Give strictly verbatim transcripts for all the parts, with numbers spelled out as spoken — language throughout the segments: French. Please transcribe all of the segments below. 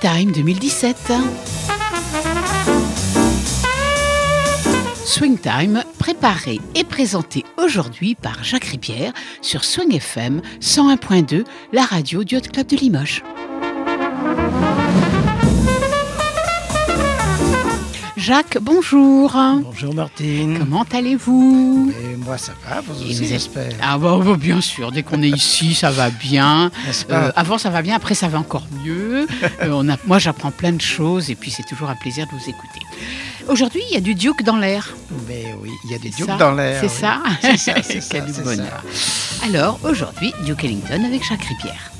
Time deux mille dix-sept. Swing Time, préparé et présenté aujourd'hui par Jacques Ripière sur Swing F M cent un point deux, la radio du Hot Club de Limoges. Jacques, bonjour. Bonjour Martine. Comment allez-vous? Et moi ça va, vous Et aussi vous êtes... j'espère. Ah bah, bah, bien sûr, dès qu'on est ici, ça va bien. Euh, avant ça va bien, après ça va encore mieux. Euh, on a... Moi j'apprends plein de choses et puis c'est toujours un plaisir de vous écouter. Aujourd'hui, il y a du Duke dans l'air. Mais oui, il y a des C'est Duke ça, dans l'air. C'est oui. ça. C'est ça, c'est ça. Quel c'est bonheur. ça. Alors aujourd'hui, Duke Ellington avec Jacques Ripière.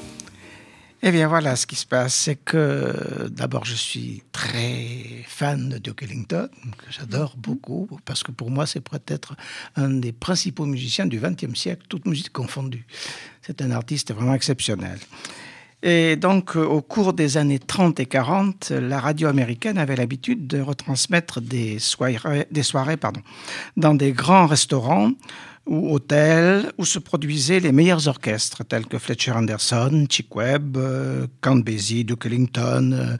Eh bien voilà, ce qui se passe, c'est que d'abord je suis très fan de Duke Ellington, que j'adore beaucoup, parce que pour moi c'est peut-être un des principaux musiciens du vingtième siècle, toute musique confondue. C'est un artiste vraiment exceptionnel. Et donc, au cours des années trente et quarante, la radio américaine avait l'habitude de retransmettre des soirées, des soirées pardon, dans des grands restaurants ou hôtels où se produisaient les meilleurs orchestres, tels que Fletcher Henderson, Chick Webb, euh, Count Basie, Duke Ellington, euh,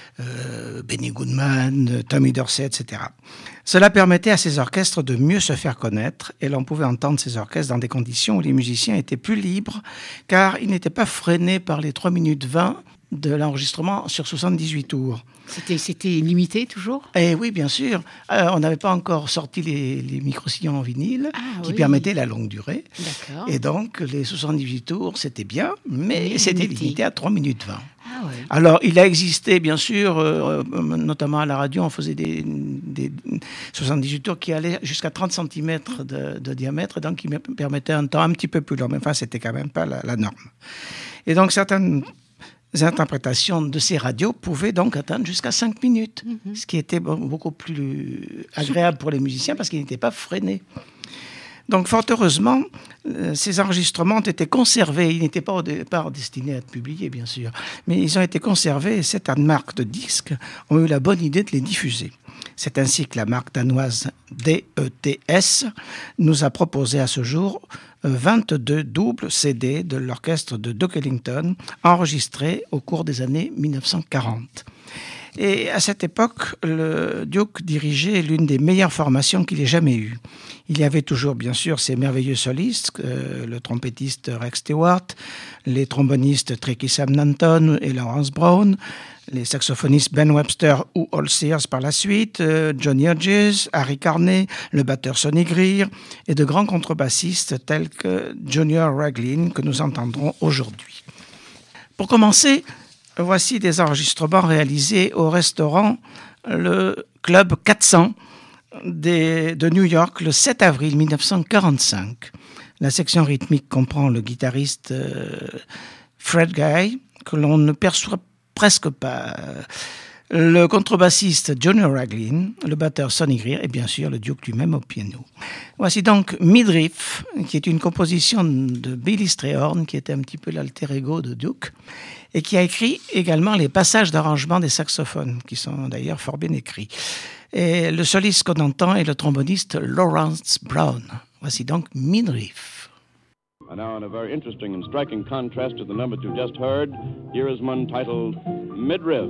euh, Benny Goodman, Tommy Dorsey, et cetera. Cela permettait à ces orchestres de mieux se faire connaître et l'on pouvait entendre ces orchestres dans des conditions où les musiciens étaient plus libres car ils n'étaient pas freinés par les trois minutes vingt de l'enregistrement sur soixante-dix-huit tours. C'était, c'était limité toujours? Eh oui, bien sûr. Euh, on n'avait pas encore sorti les, les micro-sillons en vinyle ah, qui oui. permettaient la longue durée. D'accord. Et donc, les soixante-dix-huit tours, c'était bien, mais Mais c'était limité. limité à trois minutes vingt. Ah, ouais. Alors, il a existé, bien sûr, euh, notamment à la radio, on faisait des, des soixante-dix-huit tours qui allaient jusqu'à trente centimètres de, de diamètre, donc qui me permettaient un temps un petit peu plus long. Mais enfin, c'était quand même pas la, la norme. Et donc, certaines interprétations de ces radios pouvaient donc atteindre jusqu'à cinq minutes, mm-hmm. ce qui était beaucoup plus agréable pour les musiciens parce qu'ils n'étaient pas freinés. Donc, fort heureusement, euh, ces enregistrements ont été conservés. Ils n'étaient pas au départ destinés à être publiés, bien sûr, mais ils ont été conservés et cette marque de disques ont eu la bonne idée de les diffuser. C'est ainsi que la marque danoise D E T S nous a proposé à ce jour vingt-deux doubles C D de l'orchestre de Duke Ellington enregistrés au cours des années mille neuf cent quarante. Et à cette époque, le Duke dirigeait l'une des meilleures formations qu'il ait jamais eues. Il y avait toujours, bien sûr, ses merveilleux solistes, euh, le trompettiste Rex Stewart, les trombonistes Tricky Sam Nanton et Lawrence Brown, les saxophonistes Ben Webster ou Al Sears par la suite, euh, Johnny Hodges, Harry Carney, le batteur Sonny Greer et de grands contrebassistes tels que Junior Raglan que nous entendrons aujourd'hui. Pour commencer, voici des enregistrements réalisés au restaurant le Club quatre cents des, de New York le sept avril mille neuf cent quarante-cinq. La section rythmique comprend le guitariste euh, Fred Guy, que l'on ne perçoit presque pas, le contrebassiste Junior Raglan, le batteur Sonny Greer et bien sûr le Duke lui-même au piano. Voici donc Midriff, qui est une composition de Billy Strayhorn, qui était un petit peu l'alter ego de Duke, et qui a écrit également les passages d'arrangement des saxophones, qui sont d'ailleurs fort bien écrits. Et le soliste qu'on entend est le tromboniste Lawrence Brown. Voici donc Midriff. And now, in a very interesting and striking contrast to the numbers you just heard, here is one titled Midriff.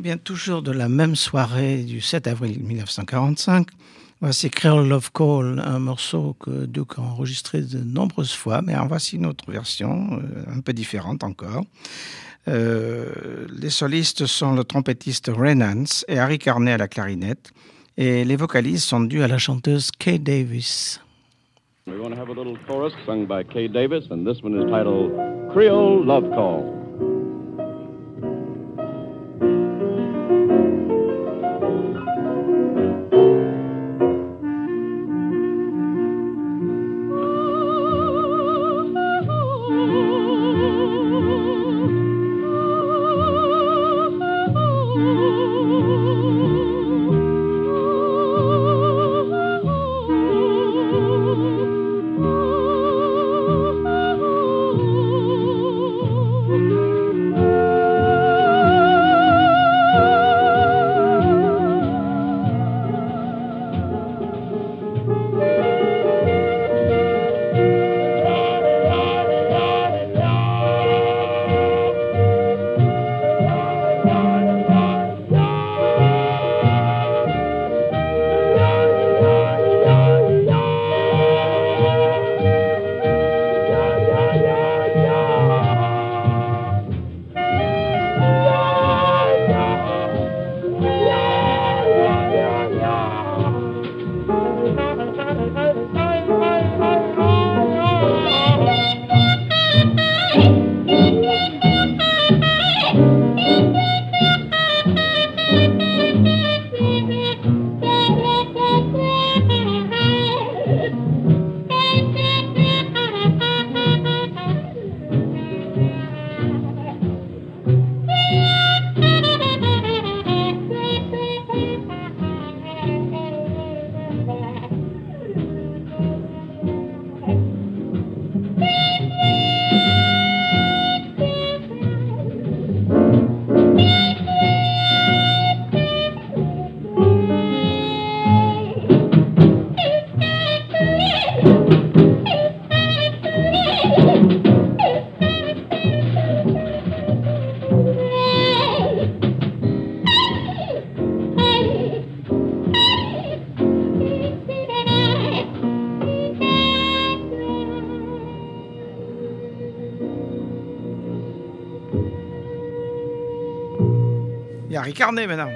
bien, toujours de la même soirée du sept avril mille neuf cent quarante-cinq, voici Creole Love Call, un morceau que Duke a enregistré de nombreuses fois, mais en voici une autre version, euh, un peu différente encore. Euh, les solistes sont le trompettiste Ray Nance et Harry Carney à la clarinette, et les vocalises sont dues à la chanteuse Kay Davis. We're going to have a little chorus sung by Kay Davis, and this one is titled Creole Love Call. Il y a Harry Carney maintenant.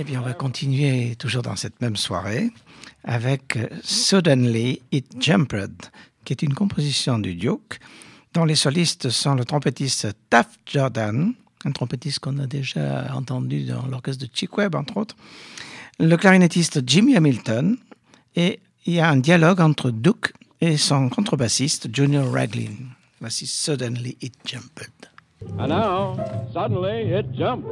bien, on va continuer toujours dans cette même soirée avec Suddenly It Jumped, qui est une composition du Duke, dont les solistes sont le trompettiste Taft Jordan, un trompettiste qu'on a déjà entendu dans l'orchestre de Chick Webb, entre autres, le clarinettiste Jimmy Hamilton, et il y a un dialogue entre Duke et son contrebassiste Junior Raglin. Voici Suddenly It Jumped. And now, suddenly it jumped.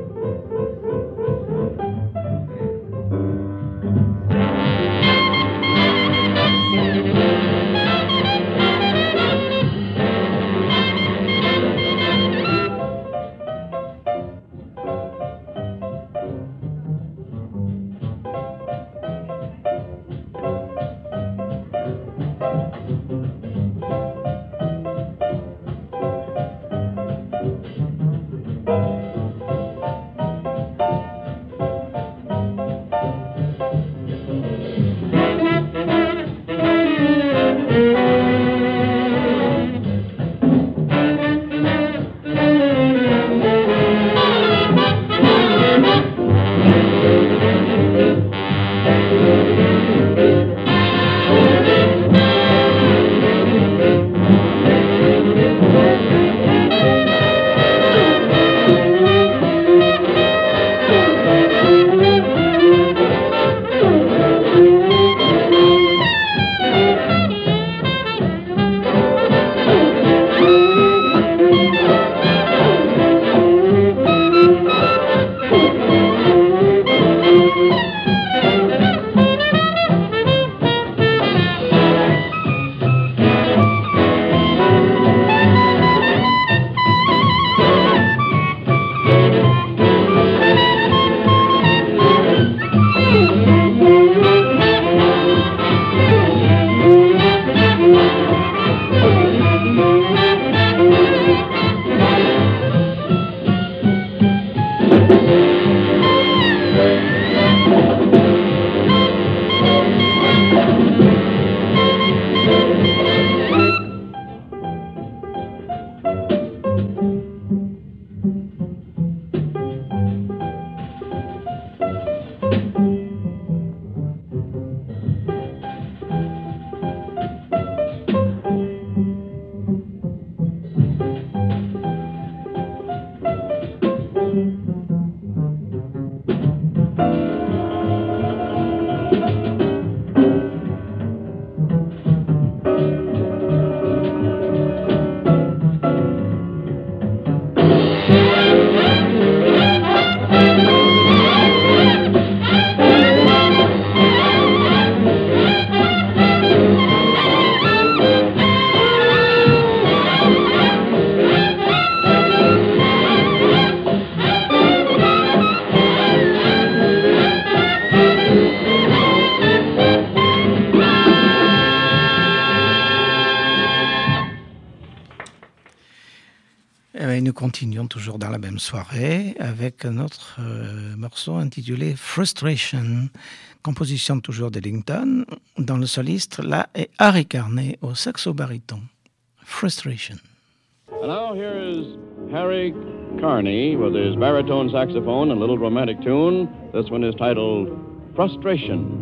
Nous continuons toujours dans la même soirée avec notre euh, morceau intitulé Frustration, composition toujours d'Ellington, dont le soliste là est Harry Carney au saxo-baryton. Frustration. And now here is Harry Carney with his baritone saxophone and a little romantic tune. This one is titled Frustration.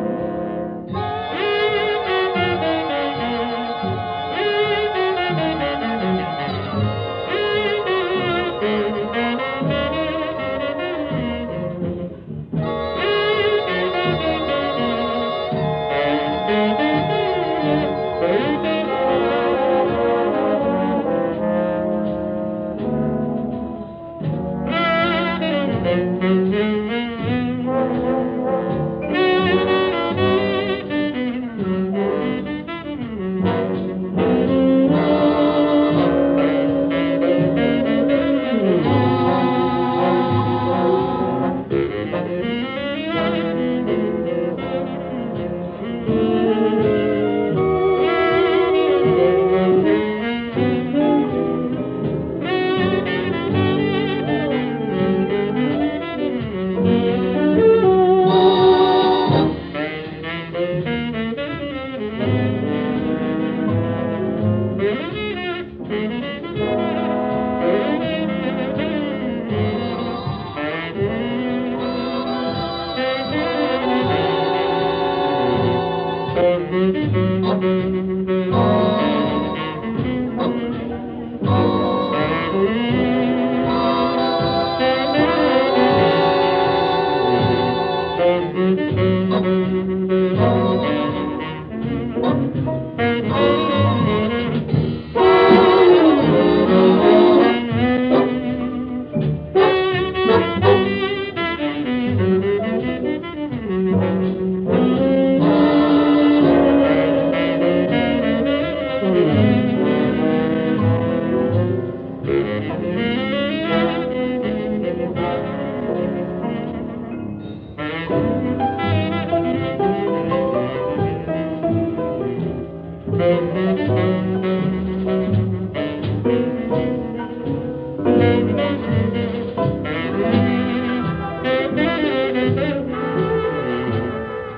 Thank you.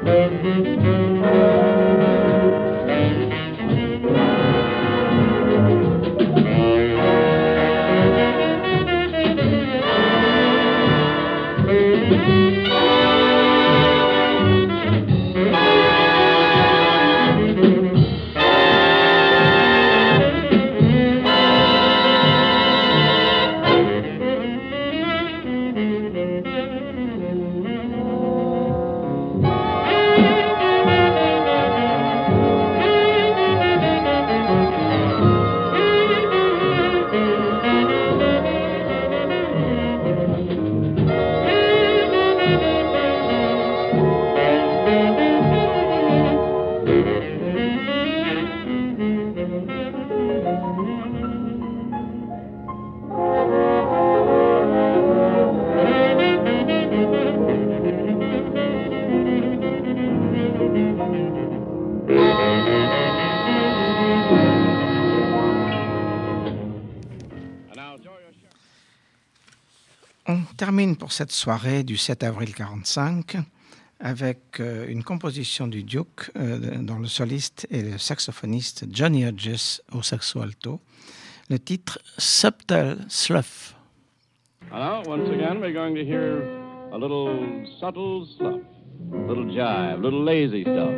On termine pour cette soirée du sept avril quarante-cinq avec euh, une composition du Duke euh, dont le soliste est le saxophoniste Johnny Hodges au saxo alto. Le titre Subtle Slough. Now, once again, we're going to hear a little subtle slough, a little jive, a little lazy stuff.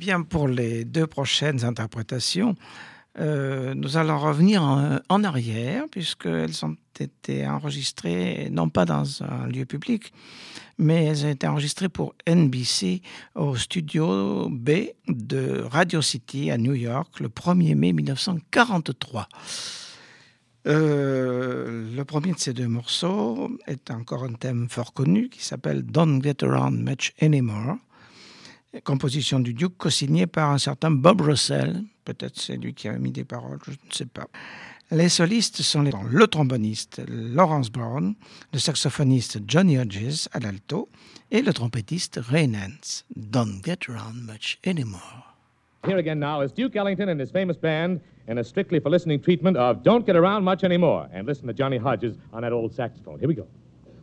bien, pour les deux prochaines interprétations, euh, nous allons revenir en, en arrière, puisqu'elles ont été enregistrées, non pas dans un lieu public, mais elles ont été enregistrées pour N B C au studio B de Radio City à New York le premier mai mille neuf cent quarante-trois. Euh, le premier de ces deux morceaux est encore un thème fort connu qui s'appelle Don't Get Around Much Anymore, composition du Duke co-signée par un certain Bob Russell. Peut-être c'est lui qui a mis des paroles, je ne sais pas. Les solistes sont les, le tromboniste Lawrence Brown, le saxophoniste Johnny Hodges à l'alto et le trompettiste Ray Nance. Don't Get Around Much Anymore. Here again now is Duke Ellington and his famous band in a strictly for listening treatment of Don't Get Around Much Anymore. And listen to Johnny Hodges on that old saxophone. Here we go.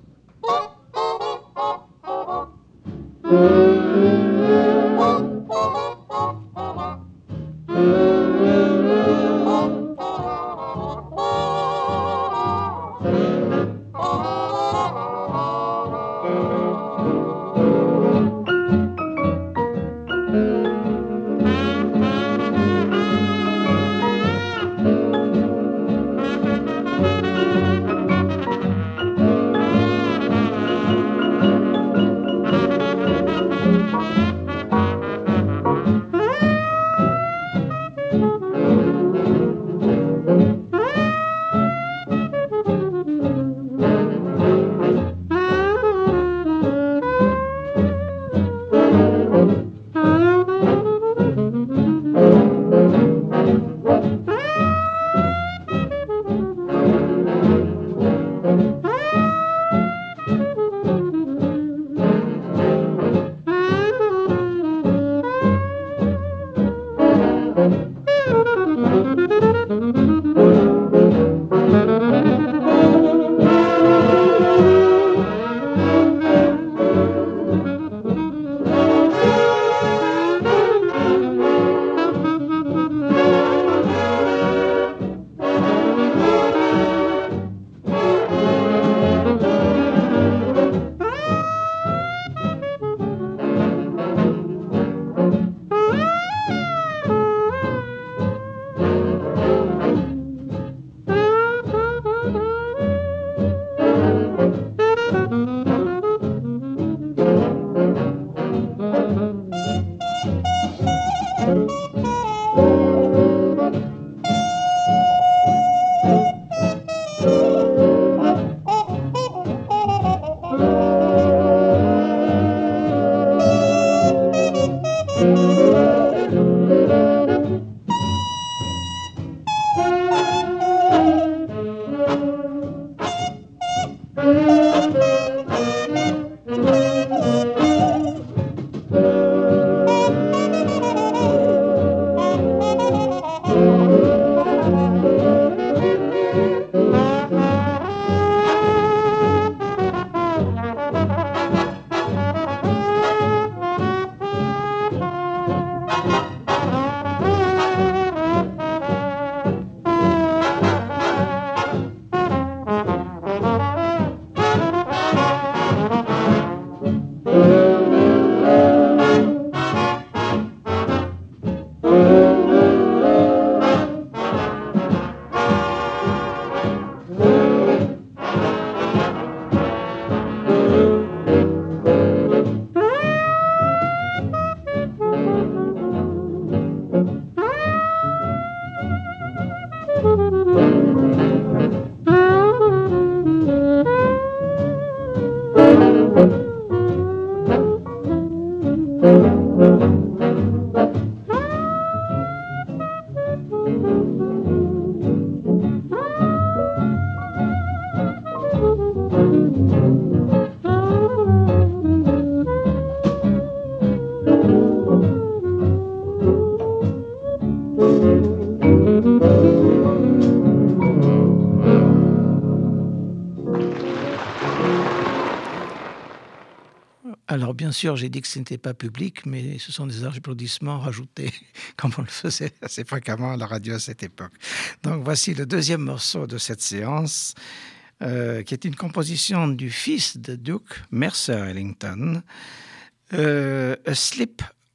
Alors bien sûr, j'ai dit que ce n'était pas public, mais ce sont des applaudissements rajoutés, comme on le faisait assez fréquemment à la radio à cette époque. Donc voici le deuxième morceau de cette séance, euh, qui est une composition du fils de Duke, Mercer Ellington, euh, A Slip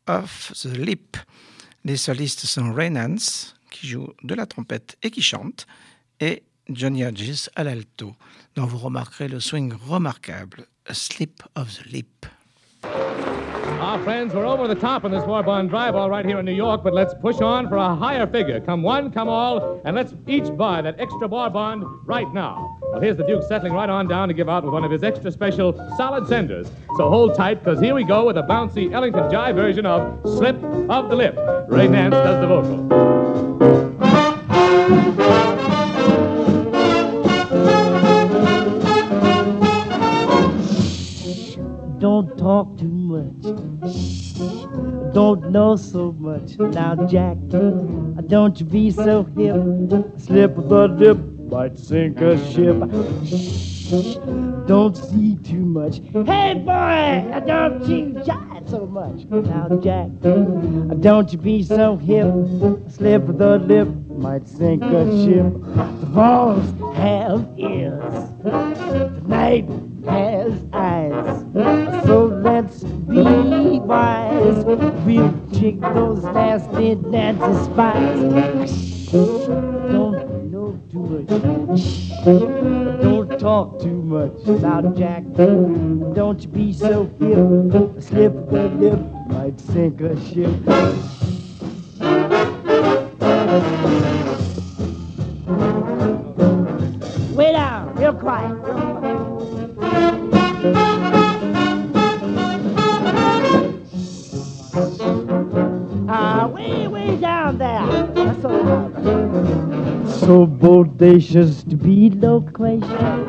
of the Lip. Les solistes sont Ray Nance, qui joue de la trompette et qui chante, et Johnny Hodges à l'alto, dont vous remarquerez le swing remarquable, A Slip of the Lip. Our friends, we're over the top on this War Bond Drive all right here in New York, but let's push on for a higher figure. Come one, come all, and let's each buy that extra War Bond right now. Well, here's the Duke settling right on down to give out with one of his extra special solid senders. So hold tight, because here we go with a bouncy Ellington Jive version of Slip of the Lip. Ray Nance does the vocal. Don't talk too much. Don't know so much. Now, Jack, don't you be so hip. Slip of the lip might sink a ship. Don't see too much. Hey, boy, don't you jive so much. Now, Jack, don't you be so hip. Slip of the lip might sink a ship. The walls have ears. The night has eyes. So let's be wise. We'll check those nasty Nancy spies. Don't know too much. Don't talk too much. Now, Jack, don't you be so hip. A slip of the lip might sink a ship. Way down, real quiet. Ah, way, way down there. That's so loud. So bodacious to be loquacious.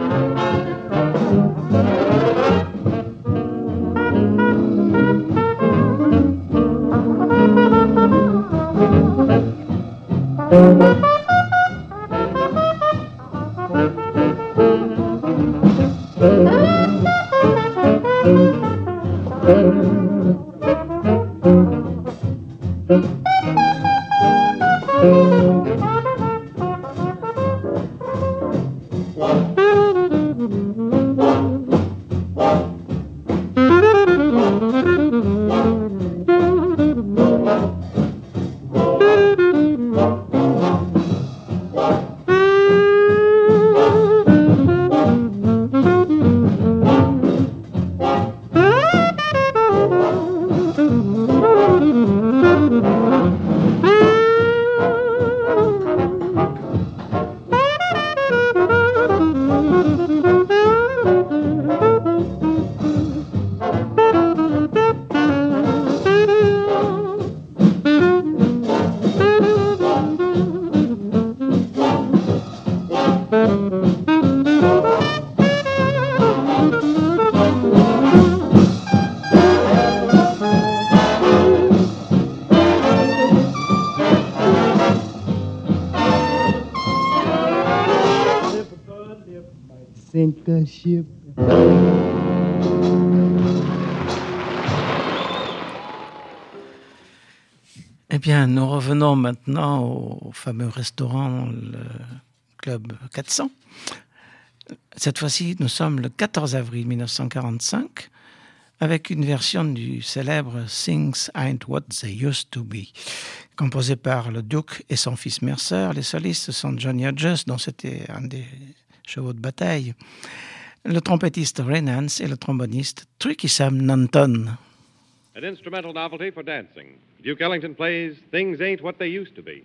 Sink a ship. Eh bien, nous revenons maintenant au fameux restaurant, le Club quatre cents. Cette fois-ci, nous sommes le quatorze avril mille neuf cent quarante-cinq avec une version du célèbre Things Ain't What They Used to Be, composé par le Duke et son fils Mercer. Les solistes sont Johnny Hodges, dont c'était un des chevaux de bataille, le trompettiste Ray Nance et le tromboniste Tricky Sam Nanton. An instrumental novelty for dancing. Duke Ellington plays Things Ain't What They Used to Be.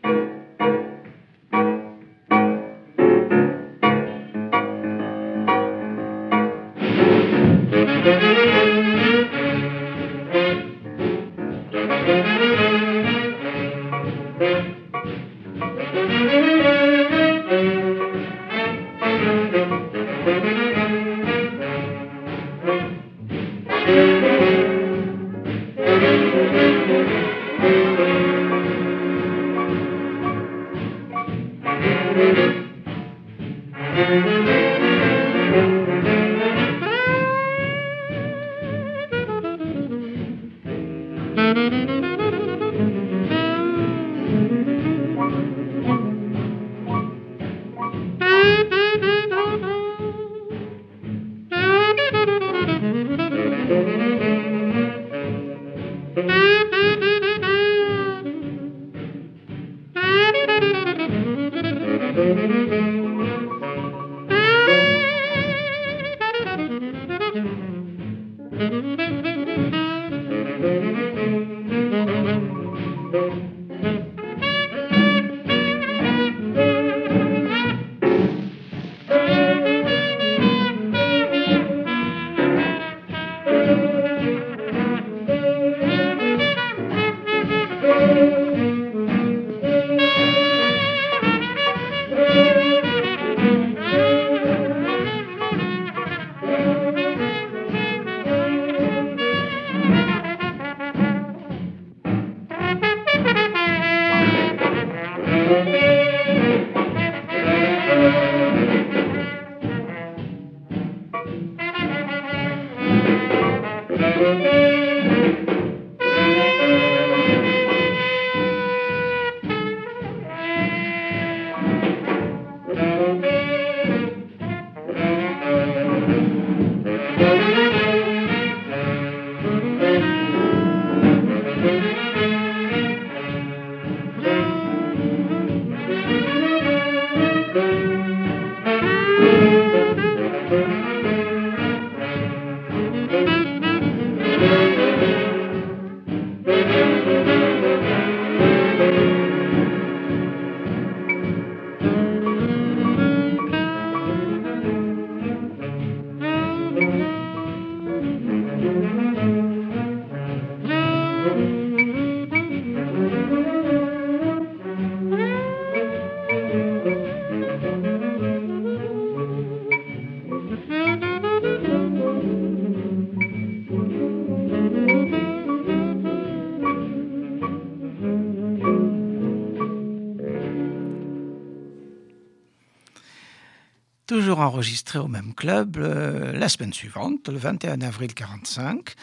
Toujours enregistré au même club euh, la semaine suivante, le vingt et un avril quarante-cinq.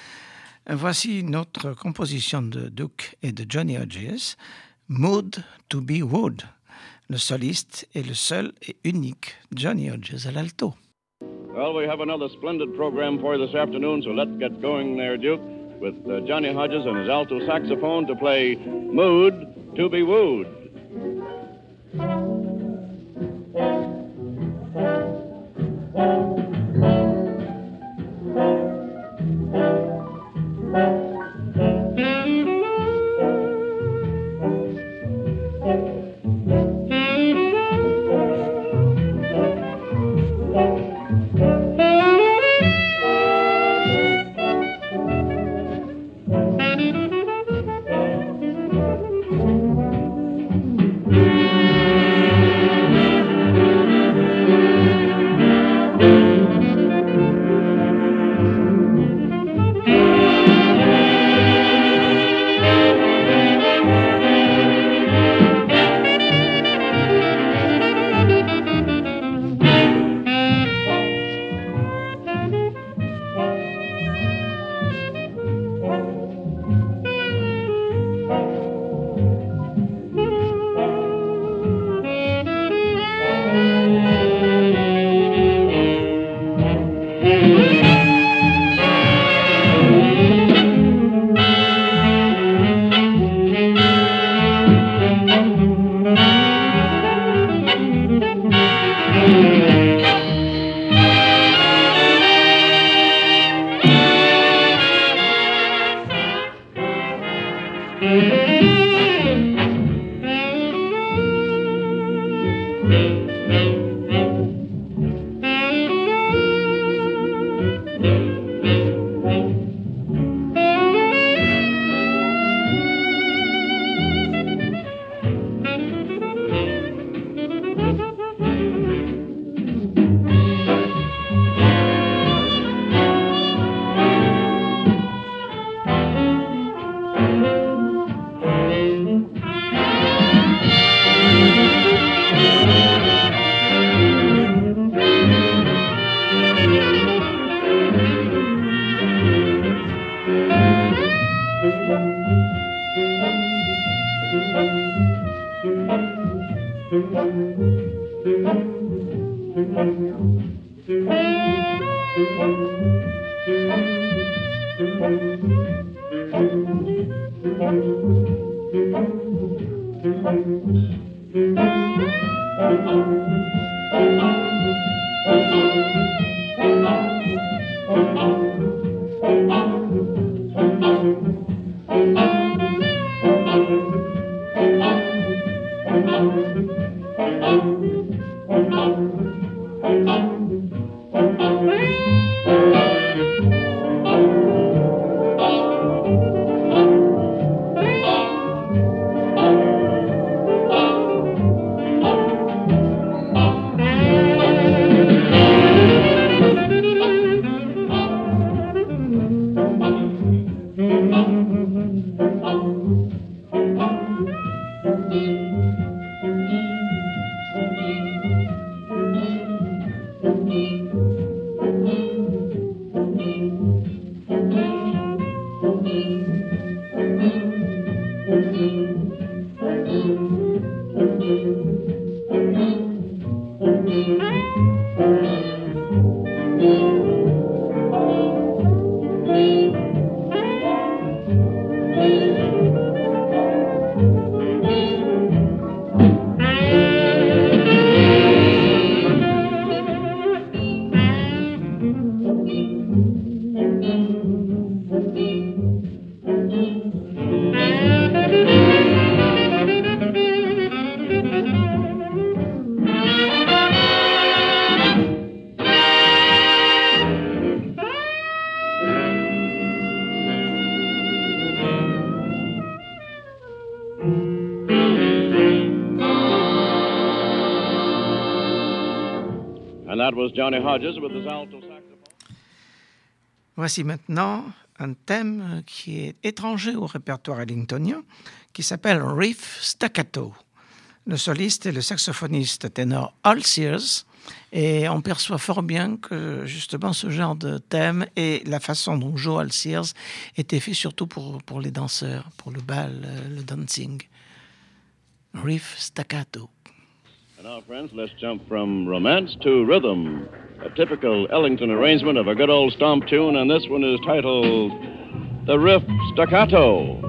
Voici notre composition de Duke et de Johnny Hodges, Mood to be Wood. Le soliste est le seul et unique Johnny Hodges à l'alto. Well, we have another splendid program for you this afternoon, so let's get going there, Duke, with uh, Johnny Hodges and his alto saxophone to play Mood to be Wooed. Thank you. And that was Johnny Hodges with his alto saxophone. Voici maintenant un thème qui est étranger au répertoire ellingtonien, qui s'appelle Riff Staccato. Le soliste est le saxophoniste ténor Al Sears, et on perçoit fort bien que justement ce genre de thème et la façon dont joue Al Sears était fait surtout pour, pour les danseurs, pour le bal, le dancing. Riff Staccato. And now, friends, let's jump from romance to rhythm. A typical Ellington arrangement of a good old stomp tune, and this one is titled The Riff Staccato.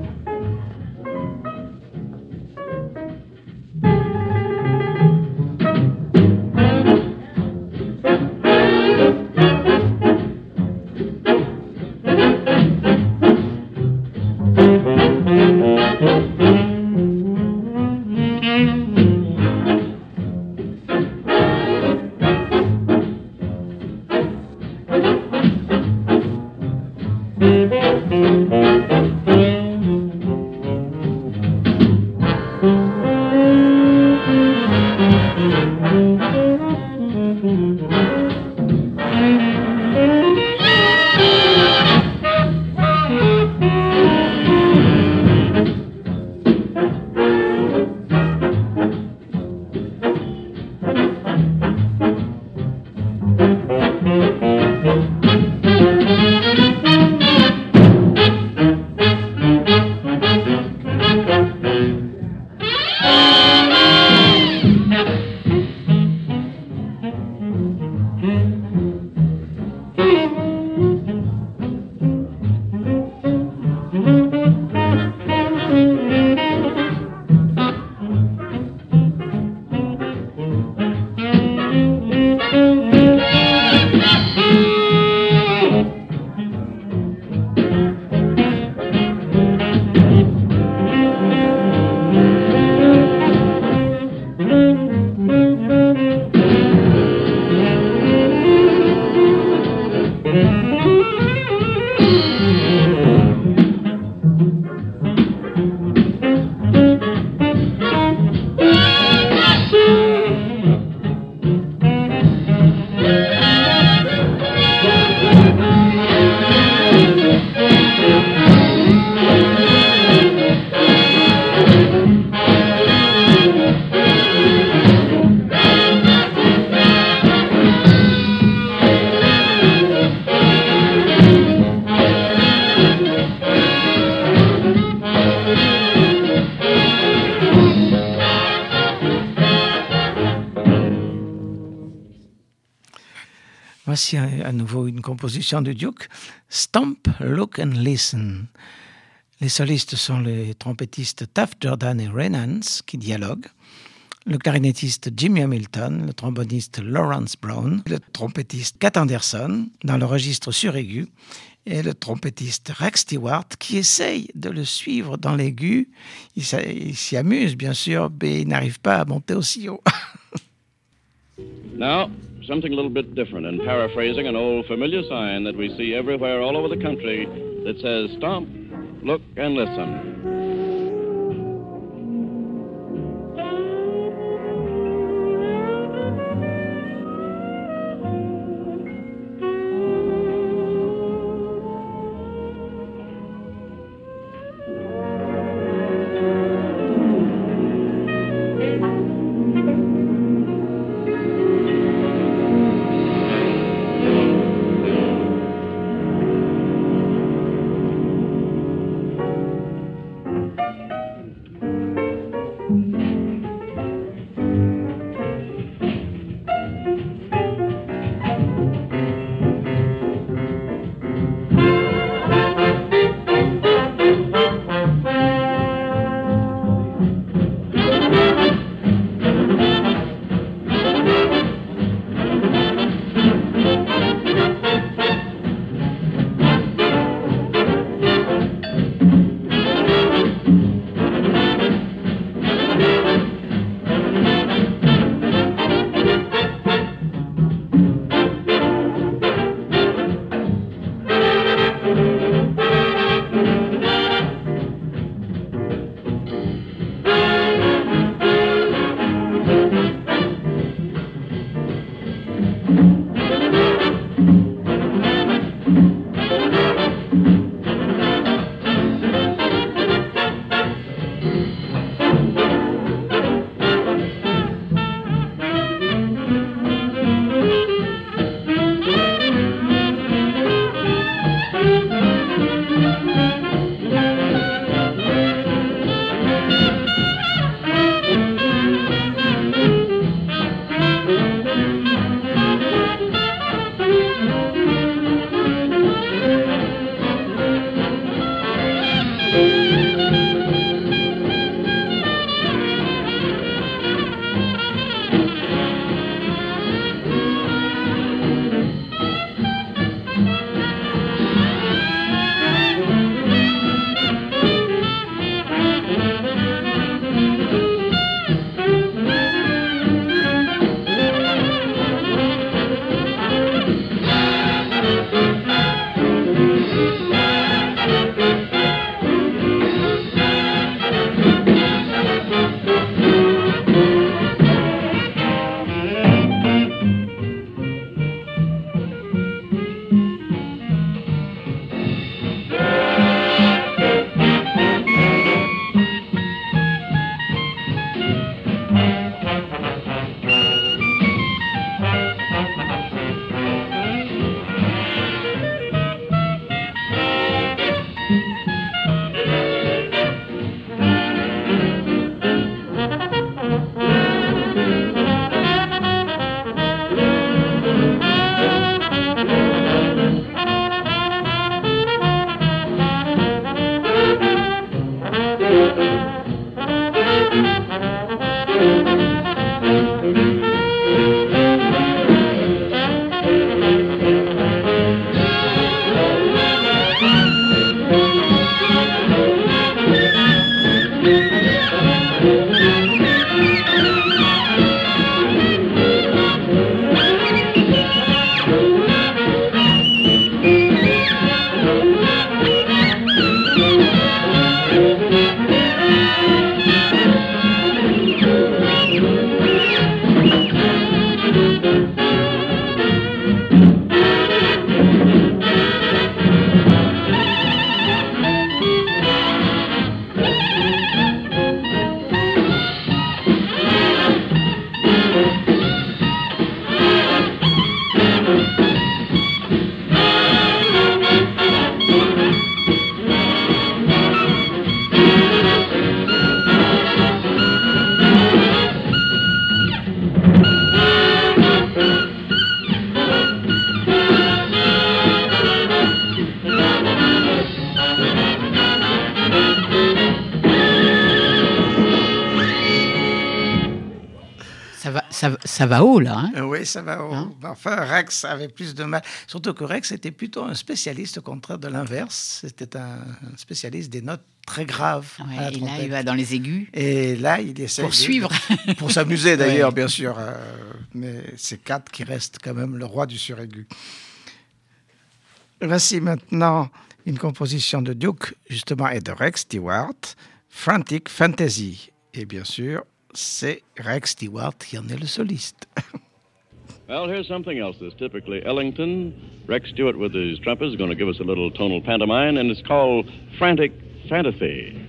Voici à nouveau une composition du Duke, Stomp, Look and Listen. Les solistes sont les trompettistes Taft Jordan et Ray Nance qui dialoguent. le clarinettiste Jimmy Hamilton, le tromboniste Lawrence Brown, le trompettiste Cat Anderson dans le registre suraigu et le trompettiste Rex Stewart qui essaye de le suivre dans l'aigu. Il, il s'y amuse bien sûr, mais il n'arrive pas à monter aussi haut. Now, something a little bit different in paraphrasing an old familiar sign that we see everywhere all over the country that says stomp, look and listen. va, ça, ça va haut, là. Hein euh, oui, ça va haut. Hein enfin, Rex avait plus de mal. Surtout que Rex était plutôt un spécialiste, au contraire de l'inverse. C'était un spécialiste des notes très graves. Ouais, à la et trompette. là, il va dans les aigus. Et là, il essaie pour de, suivre. Pour s'amuser, d'ailleurs, ouais. bien sûr. Euh, mais c'est Cat qui reste quand même le roi du suraigu. Voici maintenant une composition de Duke, justement, et de Rex Stewart, Frantic Fantasy. Et bien sûr, c'est Rex Stewart qui en est le soliste. Well, here's something else that's typically Ellington. Rex Stewart with his trumpet is going to give us a little tonal pantomime, and it's called Frantic Fantasy.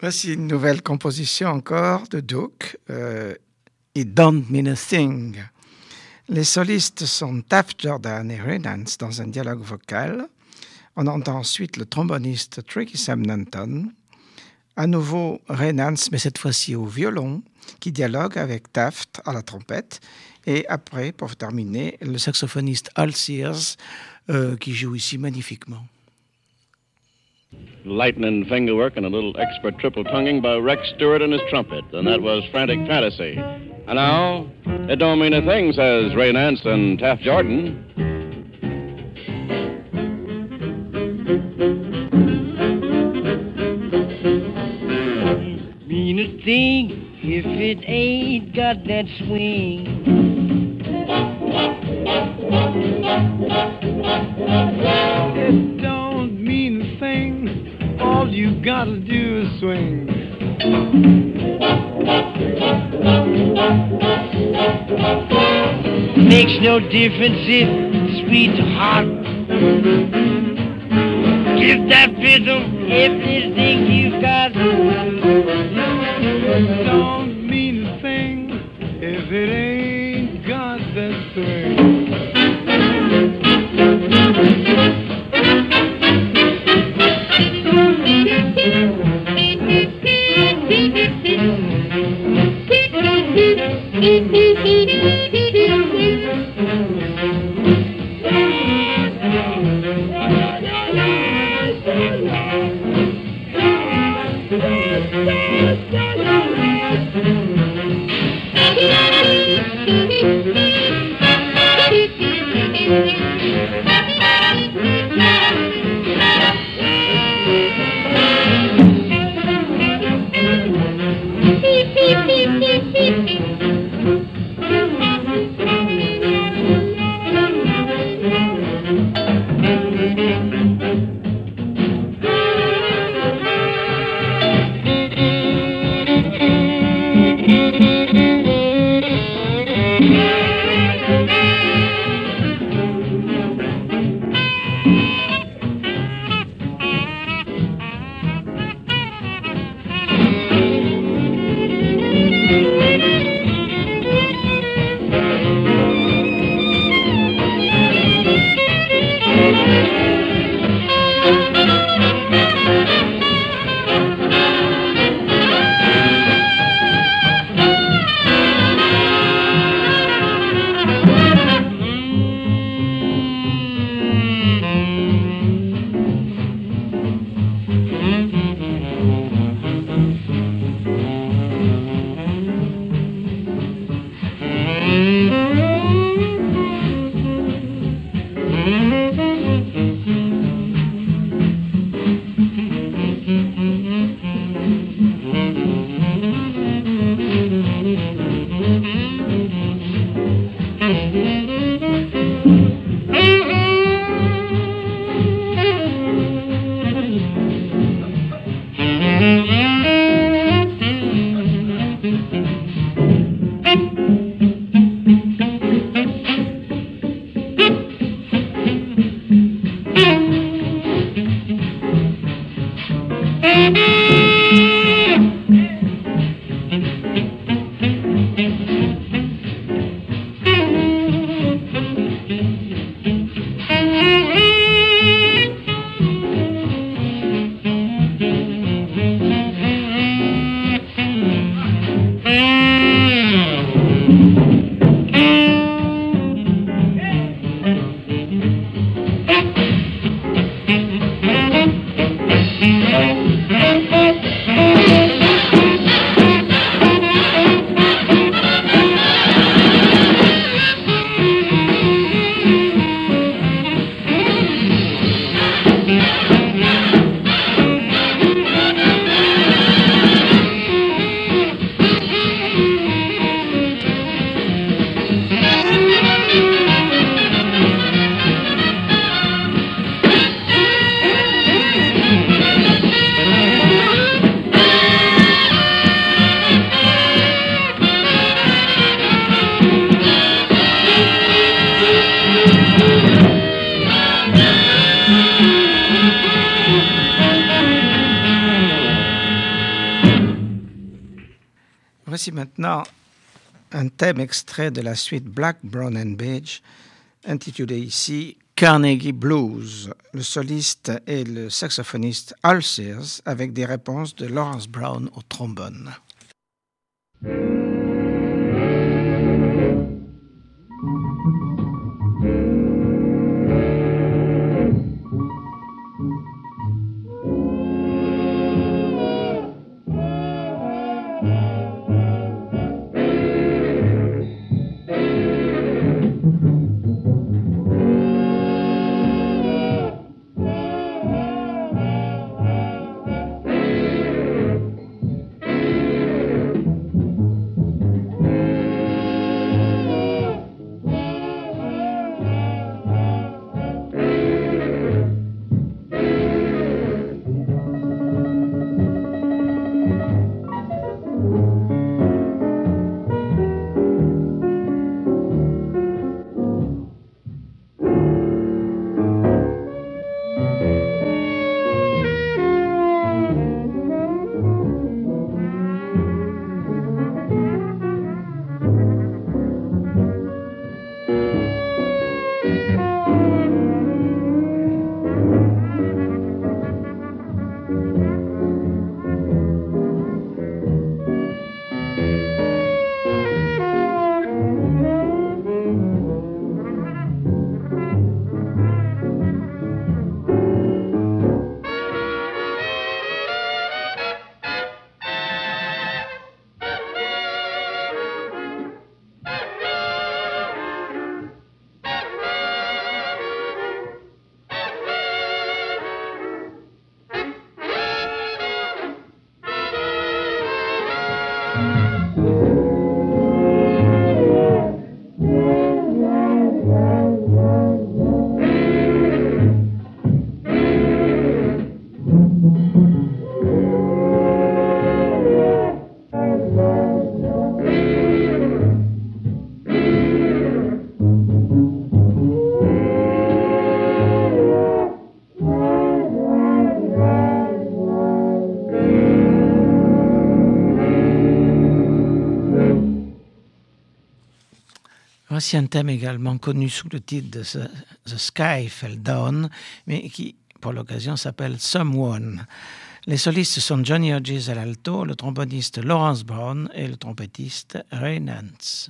Voici une nouvelle composition encore de Duke, euh, It Don't Mean a Thing. Les solistes sont Taft Jordan et Ray Nance dans un dialogue vocal. On entend ensuite le tromboniste Tricky Sam Nanton. À nouveau Ray Nance, mais cette fois-ci au violon, qui dialogue avec Taft à la trompette. Et après, pour terminer, le saxophoniste Al Sears, euh, qui joue ici magnifiquement. Lightning fingerwork and a little expert triple tonguing by Rex Stewart and his trumpet, and that was Frantic Fantasy. And now, it don't mean a thing, says Ray Nance and Taft Jordan. Mean a thing if it ain't got that swing. It don't mean a thing. All you gotta do is swing. Makes no difference if it's sweet or hot. Give that fiddle everything you've got. Don't mean a thing if it ain't got that swing. Voici maintenant un thème extrait de la suite Black, Brown and Beige, intitulé ici Carnegie Blues. Le soliste est le saxophoniste Al Sears avec des réponses de Lawrence Brown au trombone. Voici un thème également connu sous le titre de The Sky Fell Down, mais qui, pour l'occasion, s'appelle Someone. Les solistes sont Johnny Hodges à l'alto, le tromboniste Lawrence Brown et le trompettiste Ray Nance.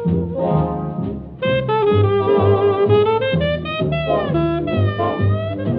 Thank you.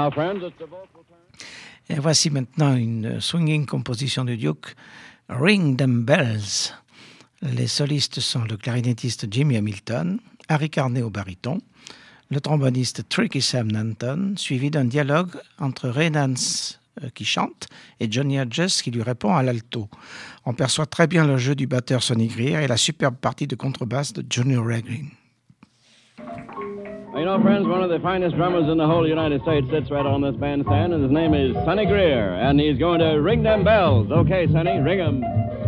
Now, friends, it's the vocal turn. Et voici maintenant une swinging composition du Duke, Ring Them Bells. Les solistes sont le clarinettiste Jimmy Hamilton, Harry Carney au baryton, le tromboniste Tricky Sam Nanton, suivi d'un dialogue entre Ray Nance euh, qui chante et Johnny Hodges qui lui répond à l'alto. On perçoit très bien le jeu du batteur Sonny Greer et la superbe partie de contrebasse de Johnny Regreen. You know, friends, one of the finest drummers in the whole United States sits right on this bandstand, and his name is Sonny Greer, and he's going to ring them bells. Okay, Sonny, ring them.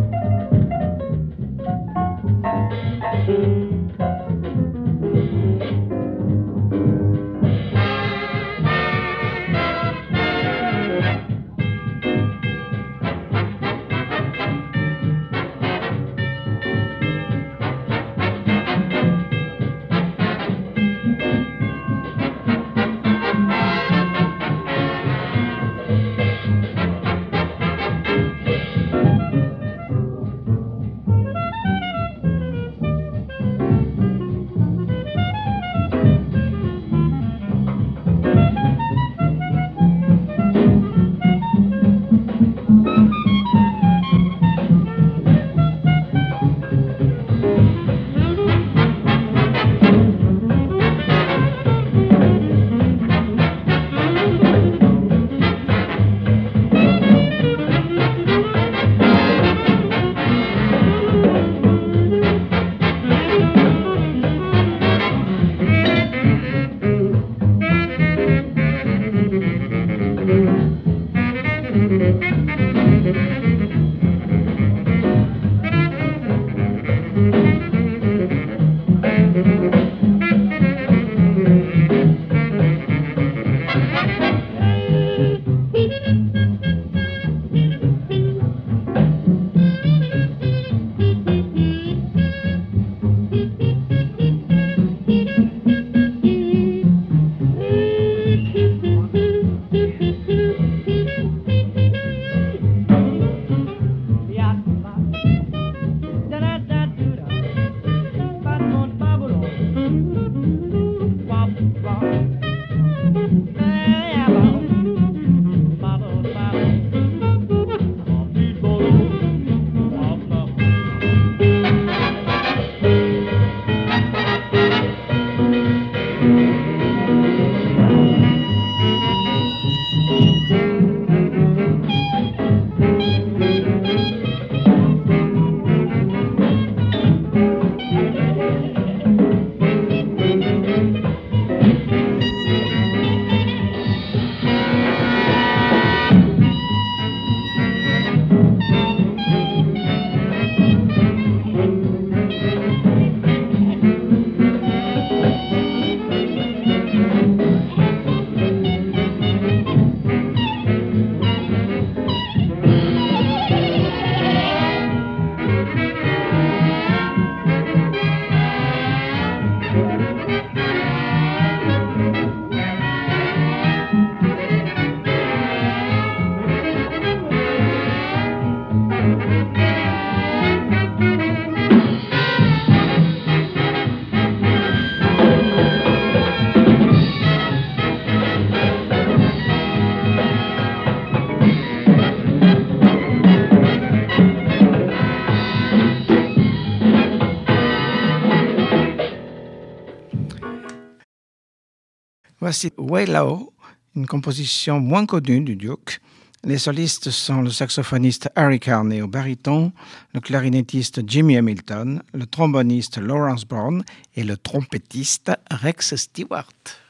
Voici Way Low, une composition moins connue du Duke. Les solistes sont le saxophoniste Harry Carney au baryton, le clarinettiste Jimmy Hamilton, le tromboniste Lawrence Brown et le trompettiste Rex Stewart.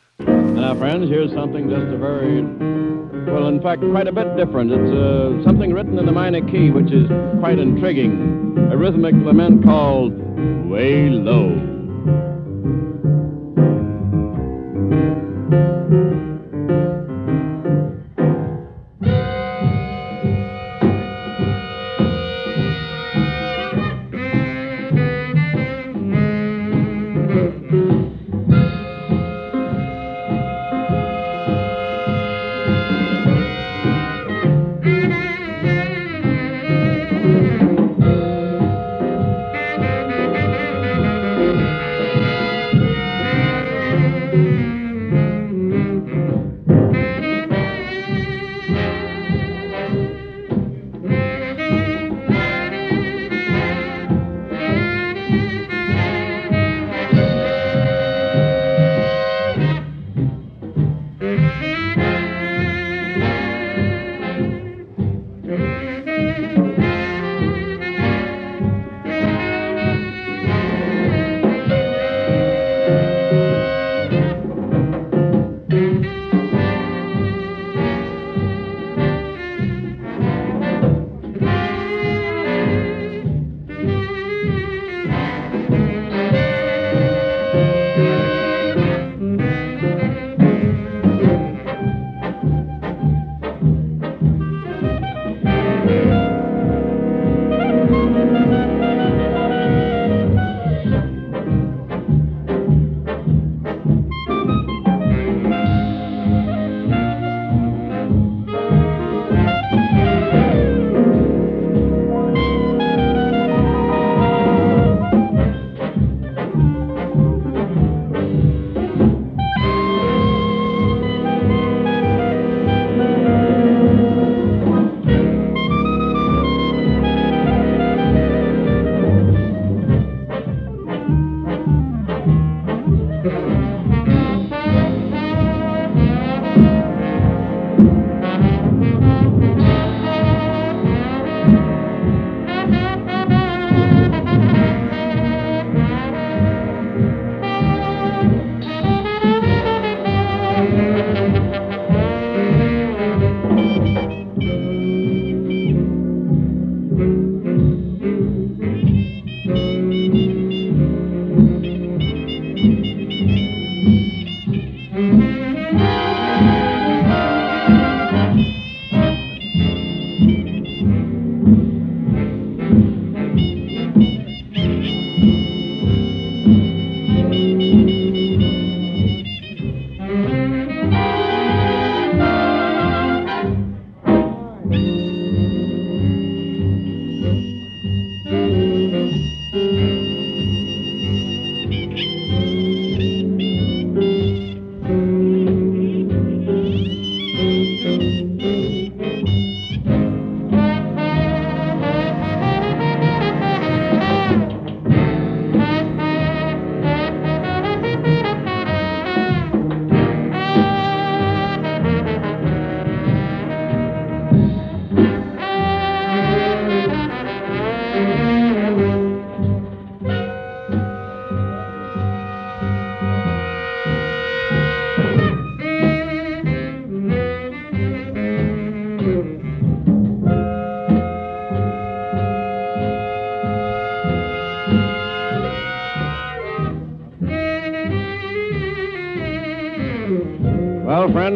Now, friends, here's something just a very, well, in fact, quite a bit different. It's uh, something written in the minor key, which is quite intriguing. A rhythmic lament called Way Low.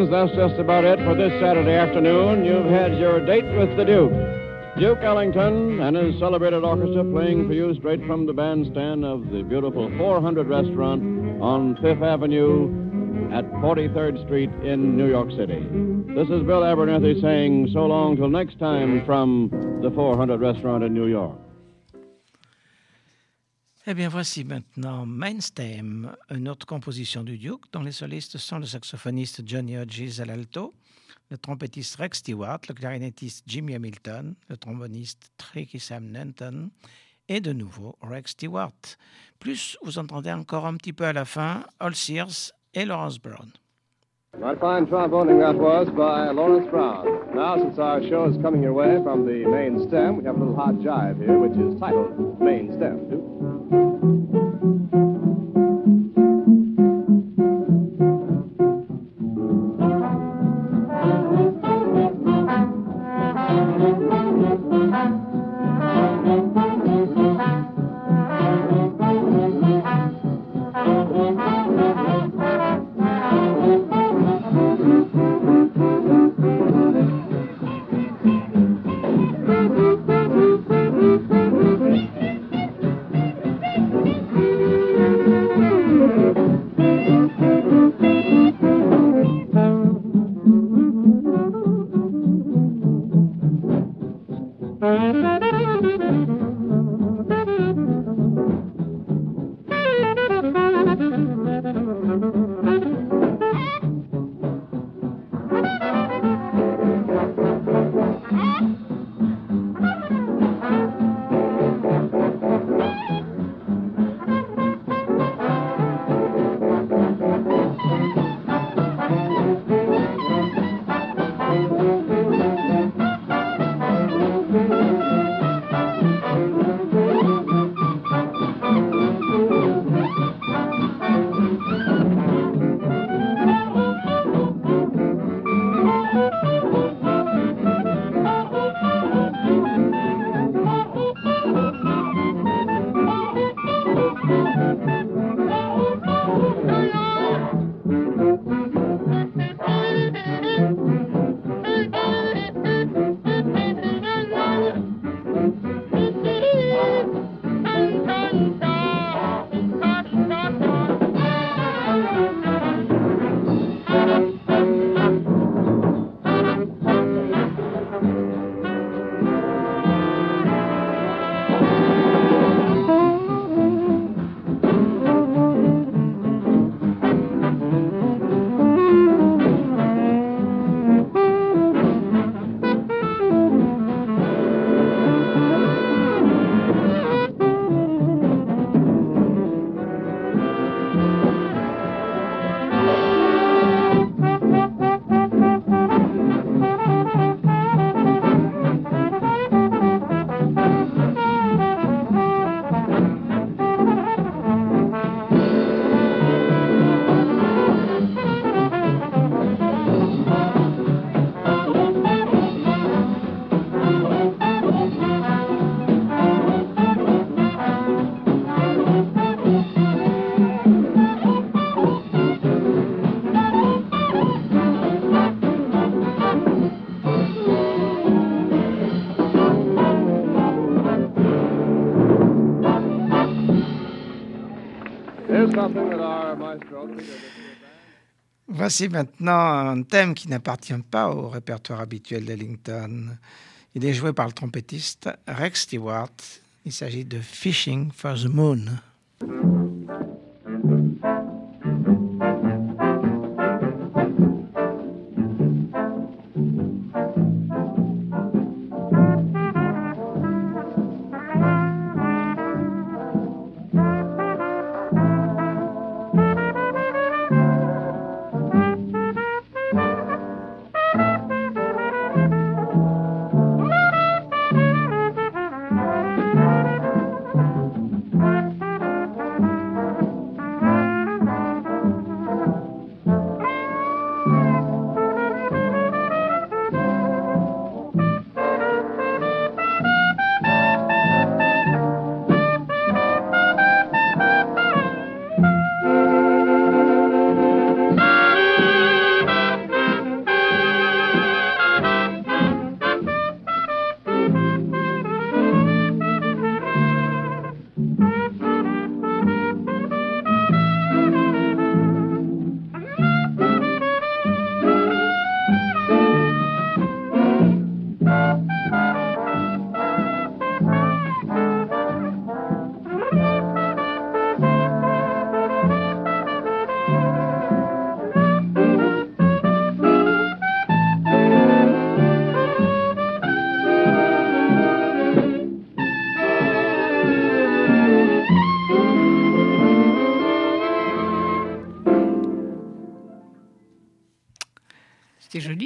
friends, that's just about it for this Saturday afternoon. You've had your date with the Duke. Duke Ellington and his celebrated orchestra playing for you straight from the bandstand of the beautiful four hundred Restaurant on Fifth Avenue at forty-third Street in New York City. This is Bill Abernethy saying so long till next time from the four hundred Restaurant in New York. Eh bien, voici maintenant Main's Theme, une autre composition du Duke, dont les solistes sont le saxophoniste Johnny Hodges à l'alto, le trompettiste Rex Stewart, le clarinettiste Jimmy Hamilton, le tromboniste Tricky Sam Nanton et de nouveau Rex Stewart. Plus, vous entendez encore un petit peu à la fin Al Sears et Lawrence Brown. Right, fine tromboning that was by Lawrence Brown. Now, since our show is coming your way from the main stem, we have a little hot jive here, which is titled Main Stem. Duke. Voici maintenant un thème qui n'appartient pas au répertoire habituel d'Ellington. Il est joué par le trompettiste Rex Stewart. Il s'agit de Fishing for the Moon. Thank you.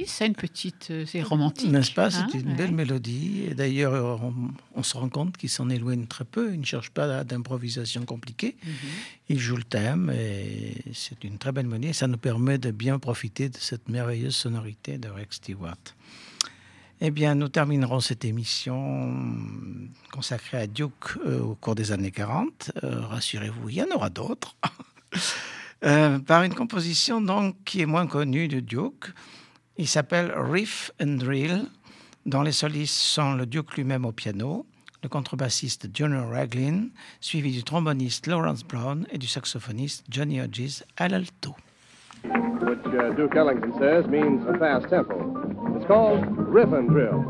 joli, c'est une petite, euh, c'est romantique. N'est-ce pas? C'est hein, une ouais. belle mélodie. Et d'ailleurs, on, on se rend compte qu'il s'en éloigne très peu. Il ne cherche pas d'improvisation compliquée. Mm-hmm. Il joue le thème et c'est une très belle mélodie. Et ça nous permet de bien profiter de cette merveilleuse sonorité de Rex Stewart. Eh bien, nous terminerons cette émission consacrée à Duke euh, au cours des années quarante. Euh, rassurez-vous, il y en aura d'autres. euh, par une composition donc qui est moins connue de Duke. Il s'appelle Riff and Drill, dont les solistes sont le Duke lui-même au piano, le contrebassiste Johnny Raglin, suivi du tromboniste Lawrence Brown et du saxophoniste Johnny Hodges à l'alto. Which uh, Duke Ellington says means a fast tempo. It's called Riff and Drill.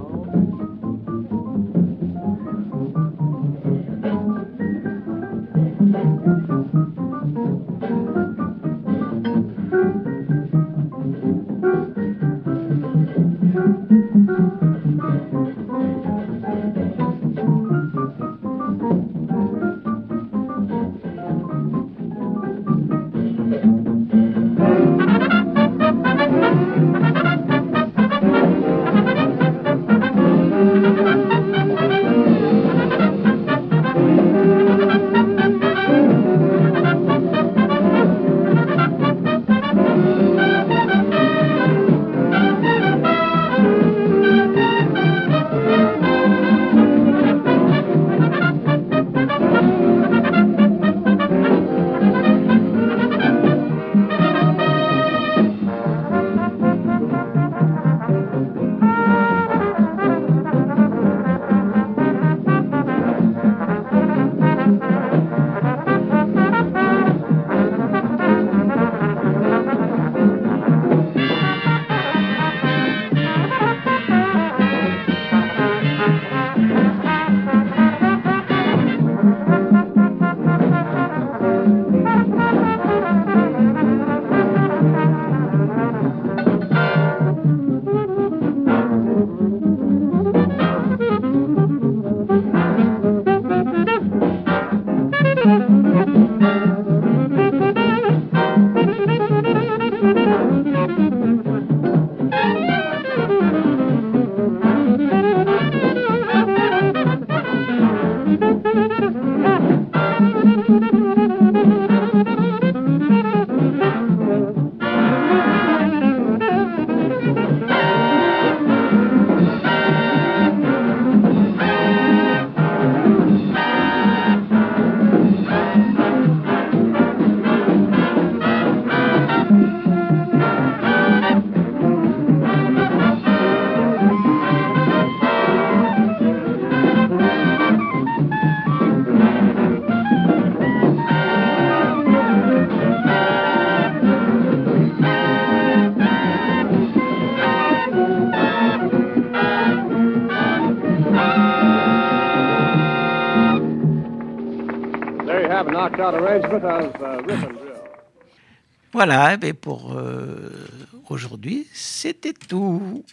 Voilà, et pour euh, aujourd'hui, c'était tout.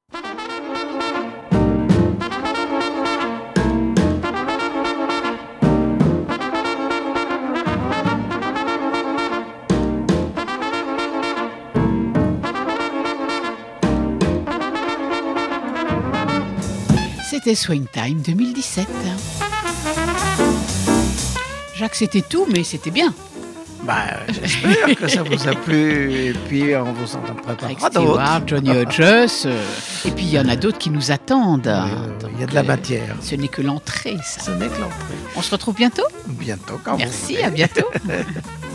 C'était Swing Time deux mille dix-sept. Jacques, c'était tout, mais c'était bien. Bah, j'espère que ça vous a plu. Et puis, on vous en préparera d'autres. Johnny Hodges. Euh, et puis, il y en a d'autres qui nous attendent. Euh, il y a de la matière. Ce n'est que l'entrée, ça. Ce n'est que l'entrée. On se retrouve bientôt. Bientôt, quand Merci, vous voulez. à bientôt.